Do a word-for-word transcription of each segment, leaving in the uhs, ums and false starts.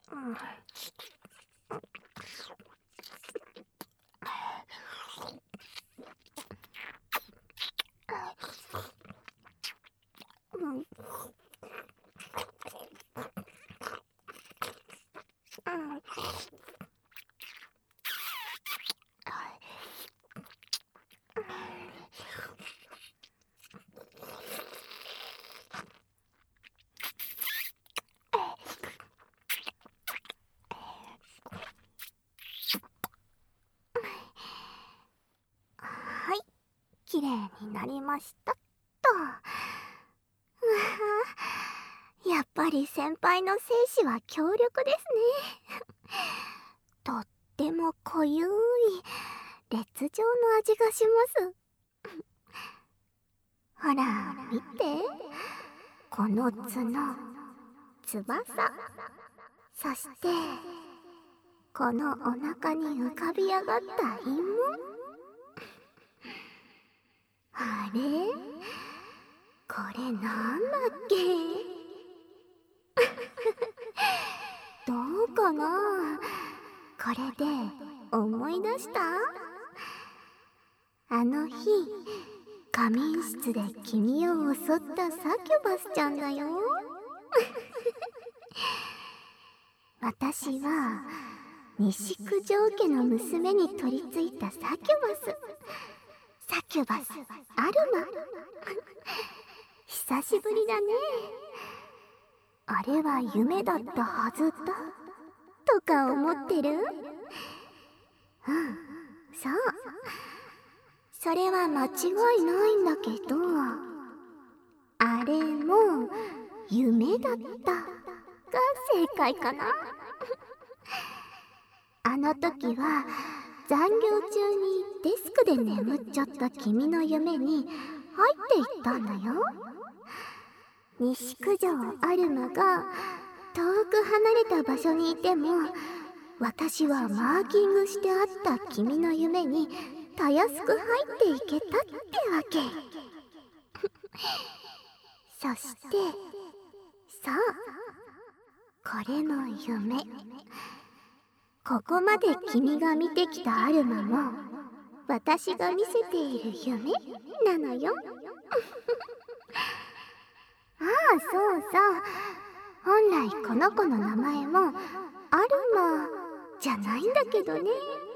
はい、きれいになりましたっと。うわ、やっぱり先輩の精子は強力ですね。とっても濃ゆい烈状の味がします。ほら見て、この角、翼、そしてこのお腹に浮かび上がった陰紋。あれ、これなんだっけ。どうかな。これで思い出した？あの日仮眠室で君を襲ったサキュバスちゃんだよ。私は西九条家の娘に取り付いたサキュバス。サキュバスアルマ。久しぶりだね。あれは夢だったはずだとか思ってる？うん、そう。それは間違いないんだけど、あれも夢だったが正解かな。あの時は残業中にデスクで眠っちゃった君の夢に入っていったんだよ。西九条アルマが遠く離れた場所にいても、私はマーキングしてあった君の夢にたやすく入っていけたってわけ。そしてそう、これも夢。ここまで君が見てきたアルマも私が見せている夢なのよ。ああ、そうそう。本来この子の名前もアルマじゃないんだけどね。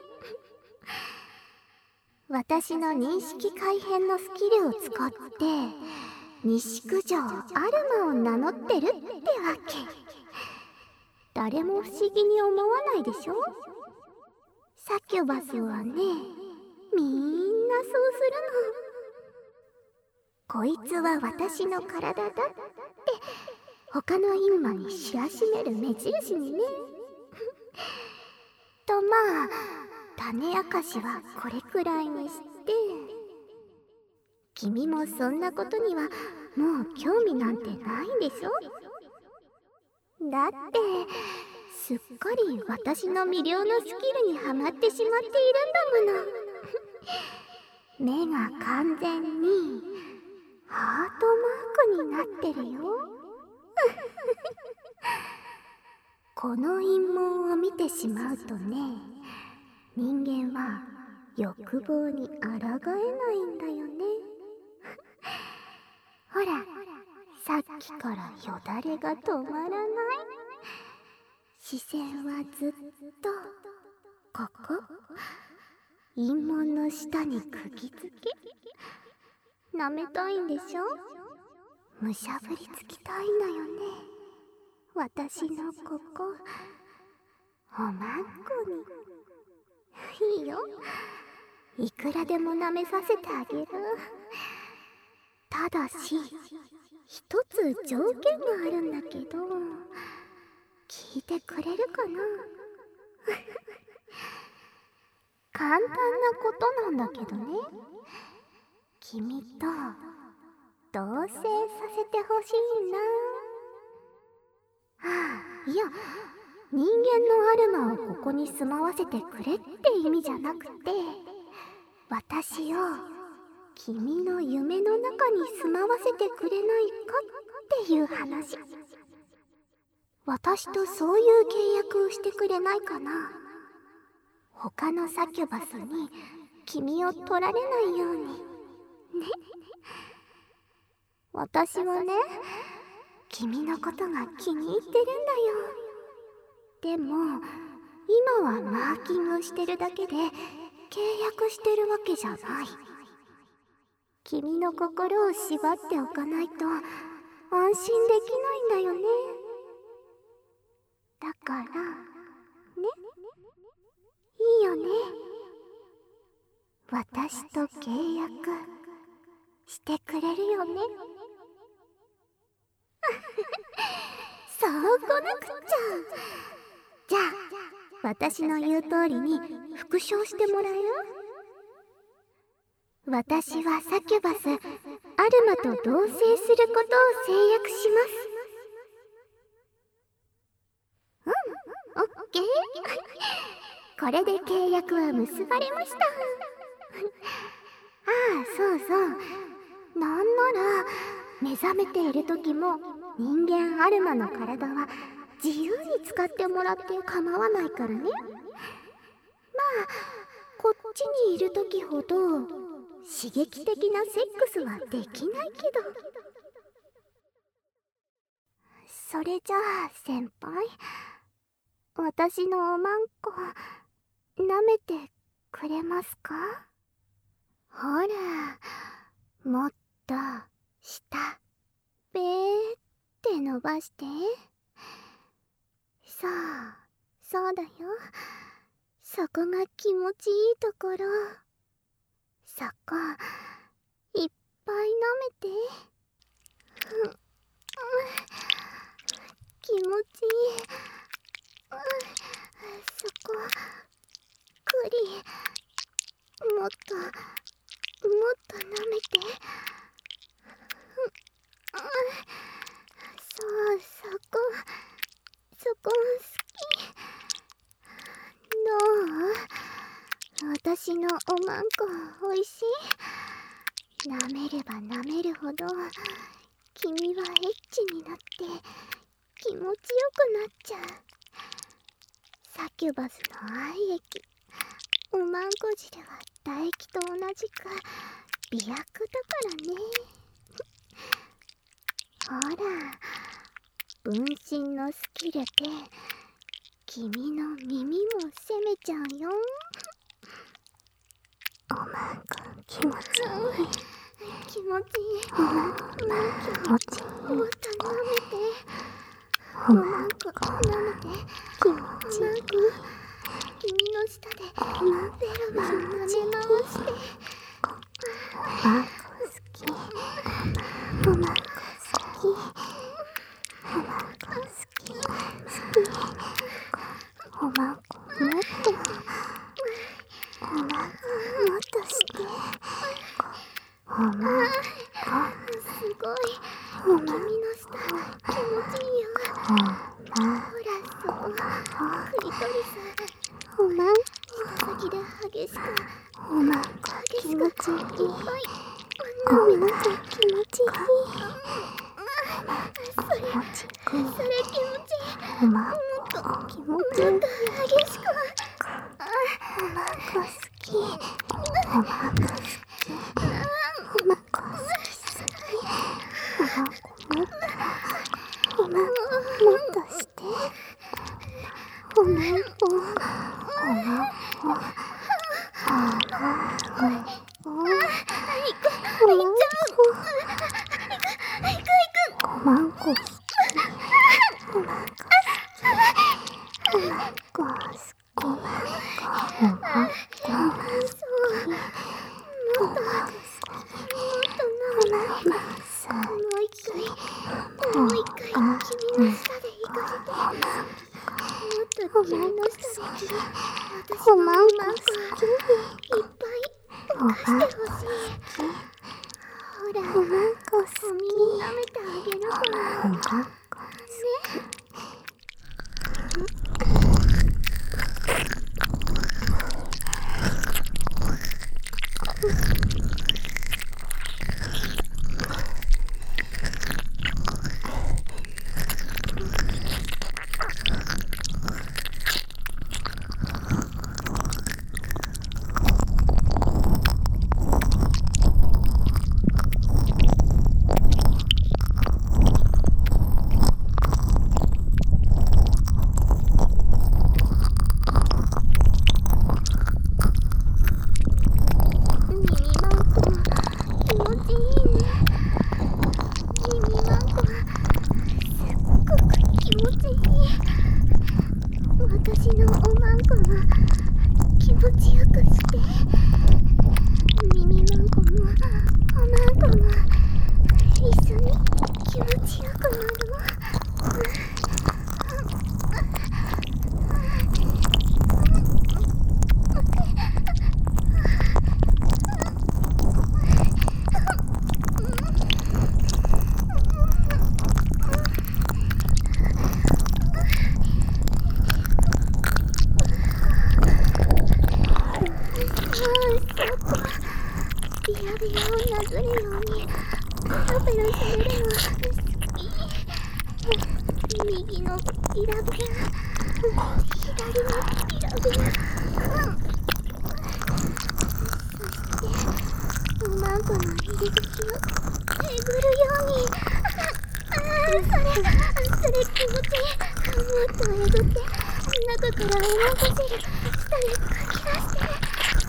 私の認識改変のスキルを使って西九条アルマを名乗ってるってわけ。誰も不思議に思わないでしょ。サキュバスはね、みんなそうするの。こいつは私の体だって他の陰魔に知らしめる目印にね。とまあ種明かしはこれくらいにして、君もそんなことにはもう興味なんてないんでしょ。だってすっかり私の魅了のスキルにはまってしまっているんだもの。目が完全にハートマークになってるよ。この陰謀を見てしまうとね、人間は欲望に抗えないんだよね。ほら、さっきからよだれが止まらない。視線はずっとここ、陰門の下に釘付け。舐めたいんでしょ。むしゃぶりつきたいんだよね。私のここ、おまんこに。いいよ、いくらでも舐めさせてあげる。ただし一つ条件があるんだけど、聞いてくれるかな。簡単なことなんだけどね、君と同棲させてほしいな。はあ、いや、人間のアルマをここに住まわせてくれって意味じゃなくて、私を君の夢の中に住まわせてくれないかっていう話。 私とそういう契約をしてくれないかな。他のサキュバスに君を取られないようにね。私はね、君のことが気に入ってるんだよ。でも今はマーキングしてるだけで契約してるわけじゃない。君の心を縛っておかないと安心できないんだよね。だからね、いいよね。私と契約してくれるよね。そうこなくっちゃ。じゃあ私の言う通りに復唱してもらえる？私はサキュバス、アルマと同棲することを誓約します。うん、オッケー。これで契約は結ばれました。ああ、そうそう。なんなら目覚めている時も人間アルマの体は自由に使ってもらって構わないからね。まあこっちにいる時ほど刺激的なセックスはできないけど。それじゃあ先輩、私のおまんこ舐めてくれますか？ほら、もっと下べーって伸ばして。そうそうだよ。そこが気持ちいいところ。そこいっぱい舐めて。うん、気持ちいい。うん、そこくりもっともっと舐めて。うん、そうそこそこ好き。どう？私のおまんこおいしい？舐めれば舐めるほど君はエッチになって気持ちよくなっちゃう。サキュバスの愛液、おまんこ汁は唾液と同じく美薬だからね。ほら、分身のスキルで君の耳も攻めちゃうよ。おまんこ気持ちいい。気持ちいい。おまんこ気持ちいい。もっと舐めて。おまんこ舐めて。気持ちいい。君の舌でベロベロ舐め回して。おまんこ好き。おまんこ好き。おまんこ好き。好き。おまんこもっと。おまんこもっとして。おまんこすごい。君の舌気持ちいいよ。ほらそこクリトリス。おまん舌先で激しく。おまんこ気持ちいい。いっぱいおまんこ気持ちいい。それそれ気持ちいい。おまんこ気持ちいい。もっと激しく。おまんこ好き。おまんこ好き。おまんこ好き。おまんこもっと。おまんこもっとして。おまんこ。おまんこ。おまんこ。おまんこ。おまんこ好き。おまんこ好き。おまんこ好き。おまんこ。おまんこ。もっともっと舐めて。もう一回もう一回君の舌で行かせて。もっと君の舌で私のおまんこいっぱいおかしてほしい。ほら、おまんこ好き。お耳舐めてあげるから。おまんこ好き。 持ちよくして耳まんこもおまんこも一緒に気持ちよくなるわ。ビラビラをなぞるようにペロペロされるの好き。右のビラビラ、左のビラビラ、そしておまんこの入り口をえぐるように。ああ、それそれ気持ちいい。もっとえぐって中からおまんこ汁下にかき出して。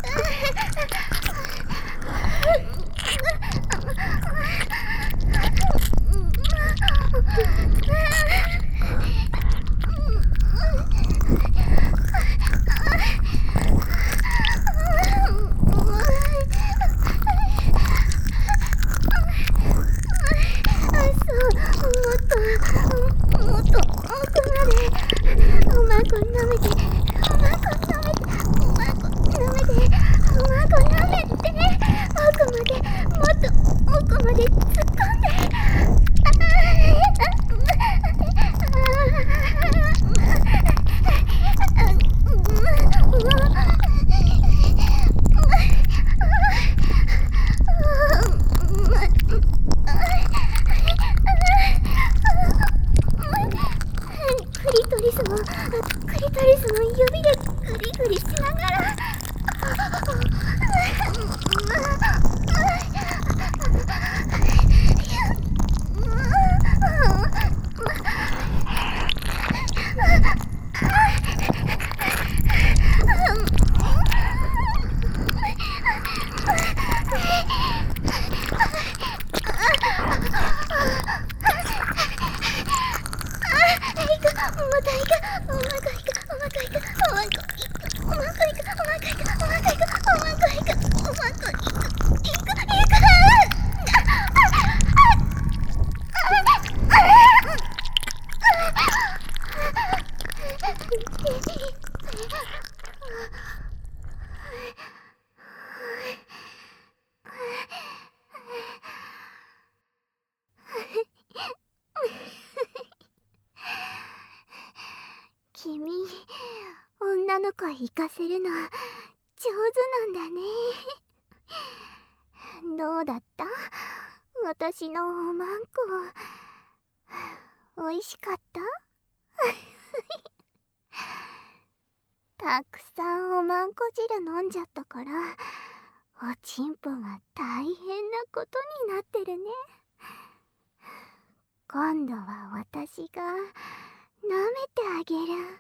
クリトリスの指でグリグリしながら君、女の子行かせるの上手なんだね。どうだった？私のおまんこ。おいしかった？たくさんおまんこ汁飲んじゃったからおちんぽが大変なことになってるね。今度は私が舐めてあげる。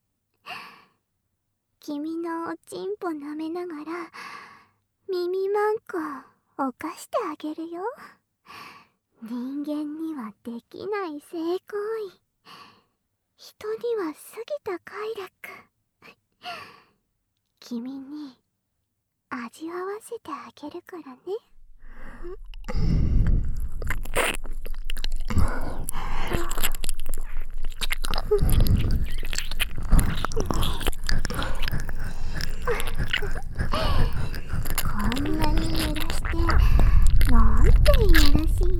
君のおちんぽ舐めながら耳まんこ犯してあげるよ。人間にはできない性行為、人には過ぎた快楽。君に味わわせてあげるからね。こんなに濡らしてなんていやらしいって。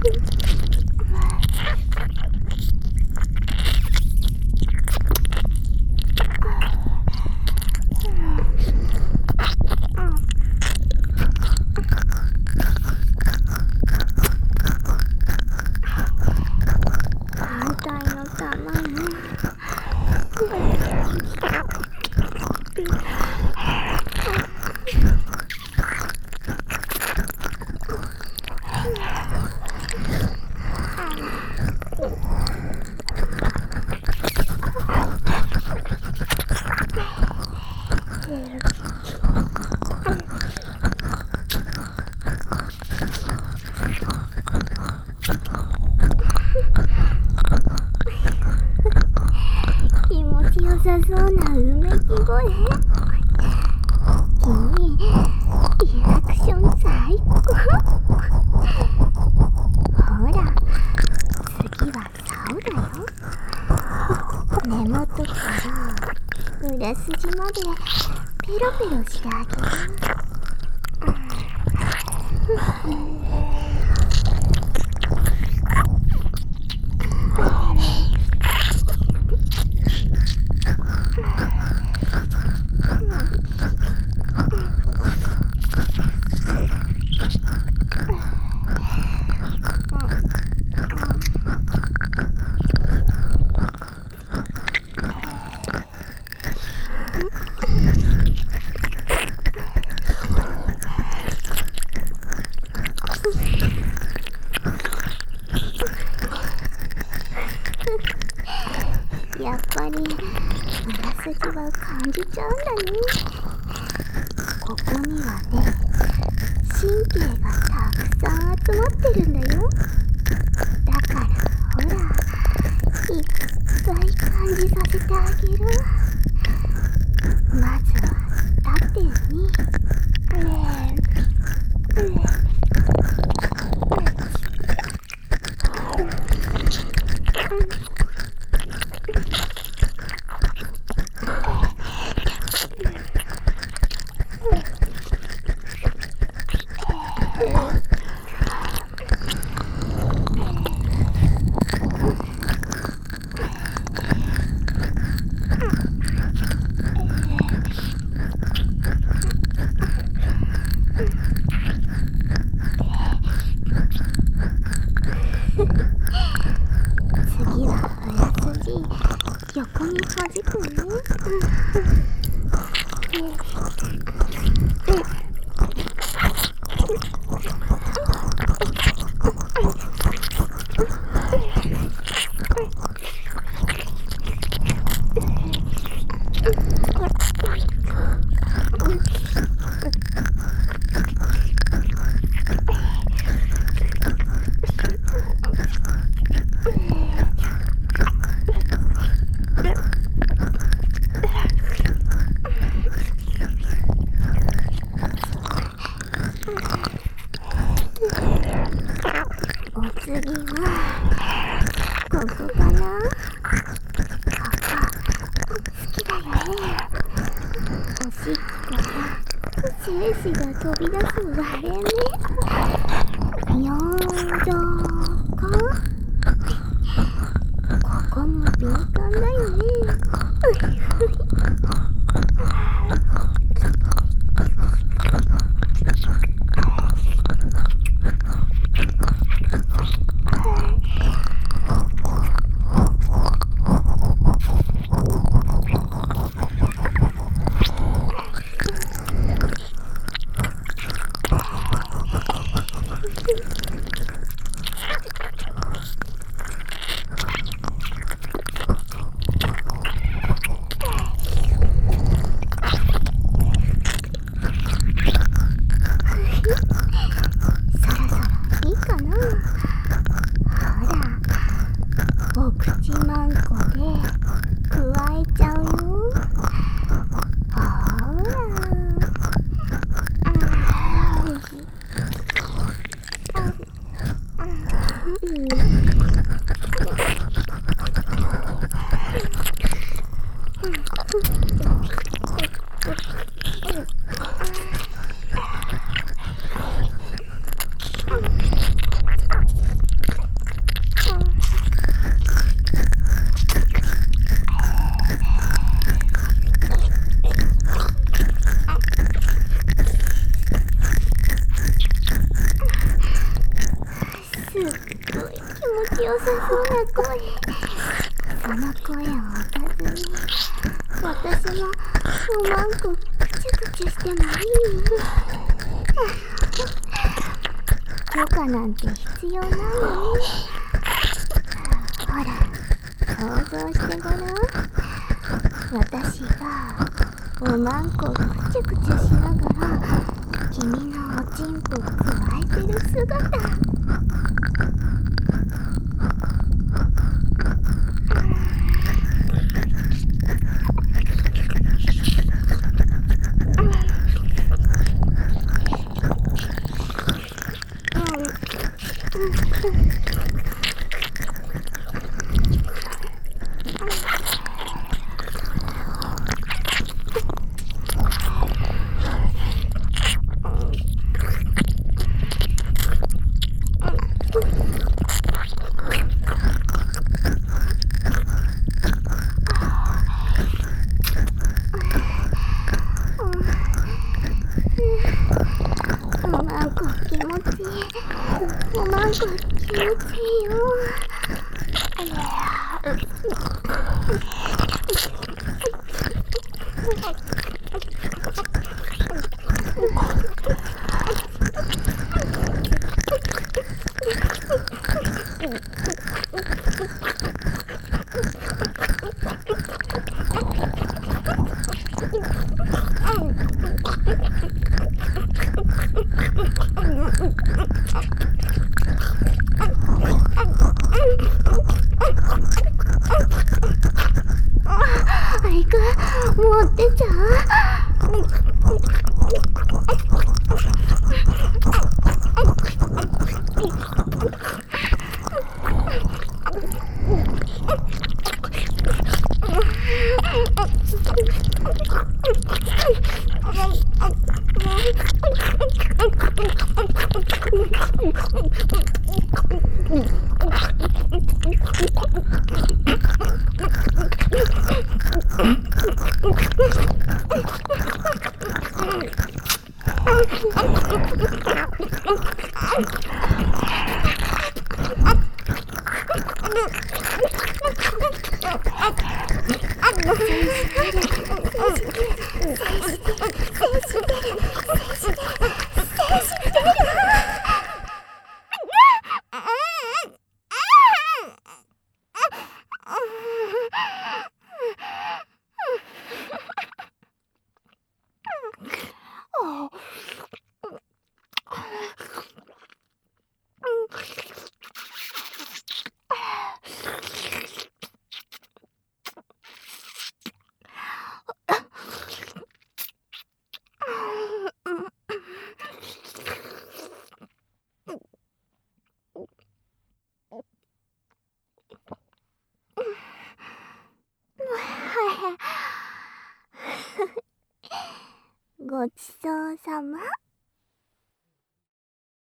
気持ちよさそうなうめき声。君、リアクション最高。ほら、次は竿だよ。根元から裏筋までペロペロしてあげる。やっぱり裏筋は感じちゃうんだね。ここにはね、神経がたくさん集まってるんだよ。だからほら、いっぱい感じさせてあげる。まずは縦に、次は裏筋、横に弾くね。お次はここかな。ここ好きだよね。おしっこが精子が飛び出す割れ目。よーどこここも敏感だよね。 すっごい気持ちよさそうな声。その声を置かずに私はおまんこくちゅくちゅしてもいい？許可なんて必要ない？ほら、想像してごらん。私がおまんこくちゅくちゅしながら君のおちんぽくわえてる姿。おまんこ気持ちいい。おまんこ気持ちいいよ。あいく、もう出ちゃう？ごちそうさま。